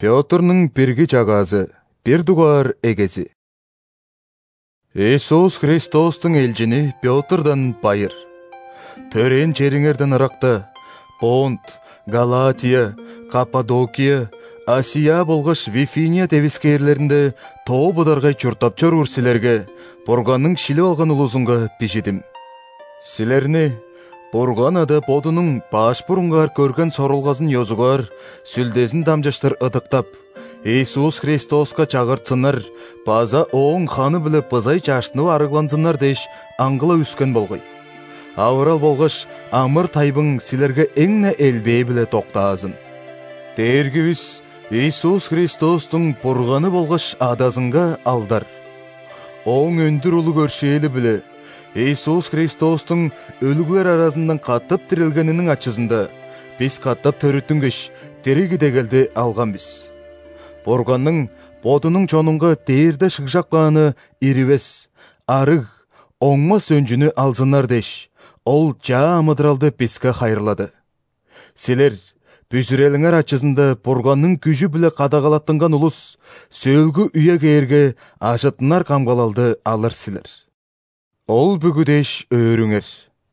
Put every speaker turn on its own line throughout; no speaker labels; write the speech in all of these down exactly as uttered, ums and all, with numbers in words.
Петрнің біргі жағазы, бір дуар егесі. Иисус Христостың елжіні Петрдан байыр. Төрен черіңерден ырақта, Понт, Галатия, Каппадокия, Асия болғыш Вифиния тевискерлерінде тоу бұдарғай чұртапчар үрсілерге, Порғанның шілі алған ұлызынға пешедім. Сілеріне, Порған ады подының баш бұрынғар көрген сорылғазын йозуғар, сүлдезін дамжаштыр ыдықтап, Иисус Христосқа чағыртсынар, база оң ханы біліп бызай чаштыны арығланзынар деш аңғыла үскен болғай. Ауырал болғыш амыр тайбың сілерге әңні әлбей біле тоқтазын. Дергівіс Иисус Христостың Порғаны болғыш адазынға алдар. Оң өндір ұлы көршейлі біле, Иисус Христостың өлігілер арасынан қаттып тірілгенінің ачызында, біз қаттап төріттінгіш терегі дегелді алған біз. Порғанның бодының чоныңға дейірді шықжақ бағаны ирівес, арық, оңма сөнжіні алзынар деш, ол жа амыдыралды бізге қайырлады. Селер, бүзіреліңер ачызында Порғанның күжі біле қадағалаттынған ұлыс, сөлгі үйе кейерге ажытынар қамғалалды алыр сілер. Ол бүгідеш өріңер.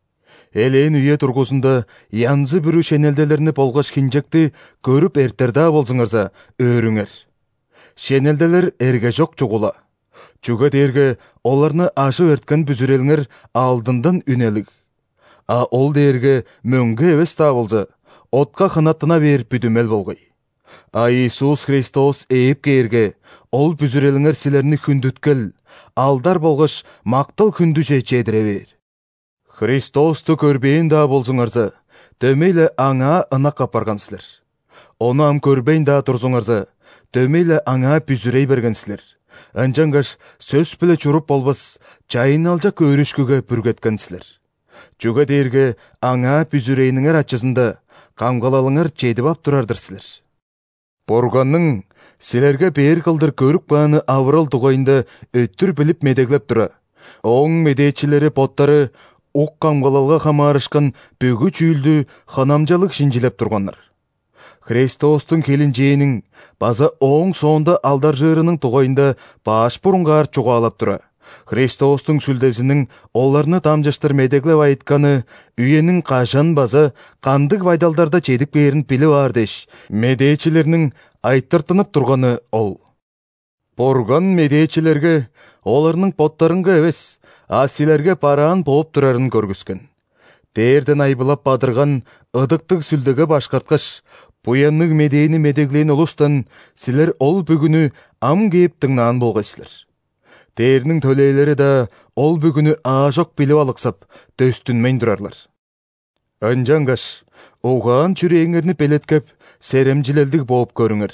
Әлен үйе тұрғысында янзы бүрі шенелделеріні болғаш хинжекті көріп әртерда болзыңырза өріңер. Шенелделер әрге жоқ чуғыла. Чуға дерге оларны ашы өрткен бүзіреліңер алдындан үнелік. А ол дерге мөңгі әвес та болза, отқа қанаттына бер бүдімел болғай. А Иисус Христос әйіп кейерге, ол бүзіреліңер сілеріні күндіткіл, алдар болғыш мақтыл күнді же жедіре бер. Христосты көрбейін да болзыңарза, төмейлі аңа ына қапарған сілер. Оны ам көрбейін да тұрзыңарза, төмейлі аңа бүзірей берген сілер. Анжаңғаш сөз біле чұрып болбас, жайын алжа көрішкіге бүргеткен сілер. Жүгі дерге аңа бүзірейніңер атчызында, қамғалалыңар жедіп ап тұрардыр сілер. Порғанның сілерге бер қылдыр көрік бағаны авырал тұғайында өттір біліп медеглеп тұра. Оң медечілері поттары оқ қамғалалға қамарышқан бөгі чүйілді қанамжалық шинжілеп тұрғанлар. Христостың келін жейінің база оң соңында алдар жырының тұғайында баш бұрынғар чуғалап тұра. Христостың сүлдесінің оларны тамжаштыр медеглеп айтқаны, үйенің қашан база қандық вайдалдарда чедік берін пілі бар деш, медечілерінің айттыртынып тұрғаны ол. Порған медечілерге оларның поттарынға әвес, асилерге параан болып тұрарын көргіскен. Дерден айбылап бадырған ыдықтық сүлдегі башқартқыш, бұянның медейіні медеглейін ұлыстан, сілер ол бүгіні ам кейіп тыңнан болғайсылар. Дерінің төлейлері да ол бүгіні ажок біліп алықсап, төстінмен тұрарлар. Анжаңғаш, оған жүреңірні белеткеп, серемжилелдік болып көріңір.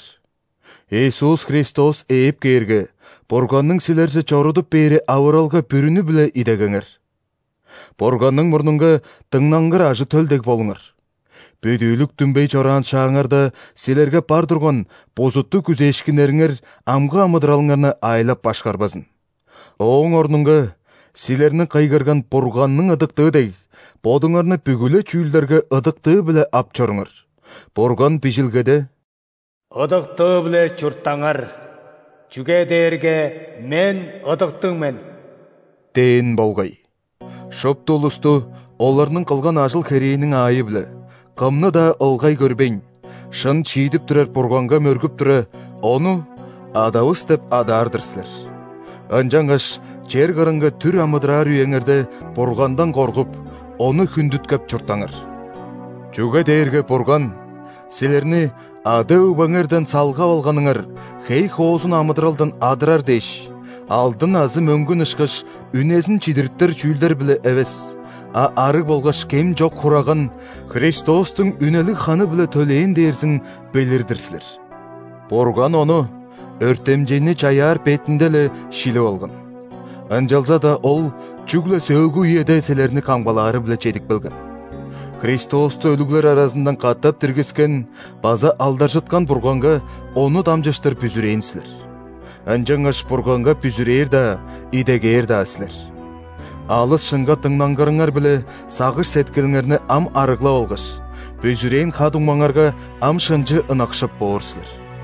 Иисус Христос әйіп кейерге, Порғанның сілерже чорудып бері ауыралға бүріні біле идегіңір. Порғанның мұрныңға тыңнаңғыр ажы төлдек болыңыр. Бөдейлік түнбей чоран шаңырда сілерге пар тұрған бозутты күзешкінеріңір амға амыдыралыңарны айлап башқарбазын. Оң орныңға сілерні қайғырған Порғанның ыдықтығы дей, бодыңарны бүгілі чүйлдерге ыдықтығы біле апчорыңыр. Порған пешілгеді,
ыдықтығы біле чұрттаңар, жүге дерге мен ыдықтыңмен.
Дейін болғай. Шопты ұлысты оларның қылған ажыл керейінің айы біле, қымны да ылғай көрбейін. Шын чейдіп тұрар Порғанға мөргіп тұры, оны адауыз деп адардырсылар. Анжаңғаш, жер қырыңға түр амыдырар үйеңірді Порғандан қорғып, оны күндіткеп чұртаңыр. Жүге дерге Порған, сілерні ады ұбаңырдан салға алғаныңыр, хей хоозын амыдыралдан адырар деш, алдын азы мөңгін ұшқыш, үнезін чидірттір чүйлдер білі әвес, а арық болғаш кем жоқ құраған, Христостың үнелік ханы білі төлейін дерсін белірдірсілер. Порған оны өртемжені чаяр бетінделі шилі олғын. Анжалза да ол чүглі сөгу еді селеріні қамғалары білі чедік білген. Христосты өлігілер арасынан қаттап тіргіскен, база алдар жытқан Порғанға оны дамжаштыр бүзірейін сілер. Анжаңаш Порғанға бүзірейір да, идегейір да сілер. Алыс шынға тыңнаңғырыңар білі сағыш сәткіліңеріні ам арығла олғыш. Бүзірейін қадыңмаңарға ам шынжы ынақшып боғырсылыр.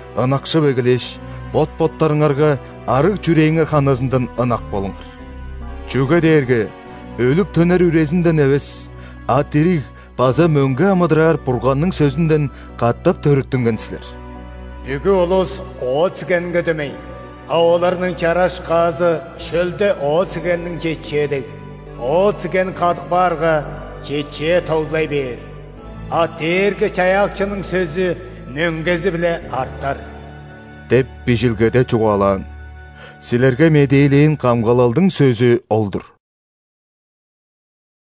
ынакшы бегілеш, бот-боттарыңарға арық жүрейіңер ханазындан ынак болыңыр. Чүге дерге, өліп төнер үрезінден әвес, атириг база мөңге амыдырар бұрғанның сөзінден қаттап төріттінгенсілер.
Бүгі олыс оцыгенге дөмей, а оларның чараш қазы шөлде оцыгеннің жетчедік. Оцыген қадық барға жетче тоғылай бер. А дерге чаяқшының сөзі мөңгезі біле артар.
Деп бежілгеде чуғалан. Сілерге медейлейін қамғалалдың сөзі олдыр.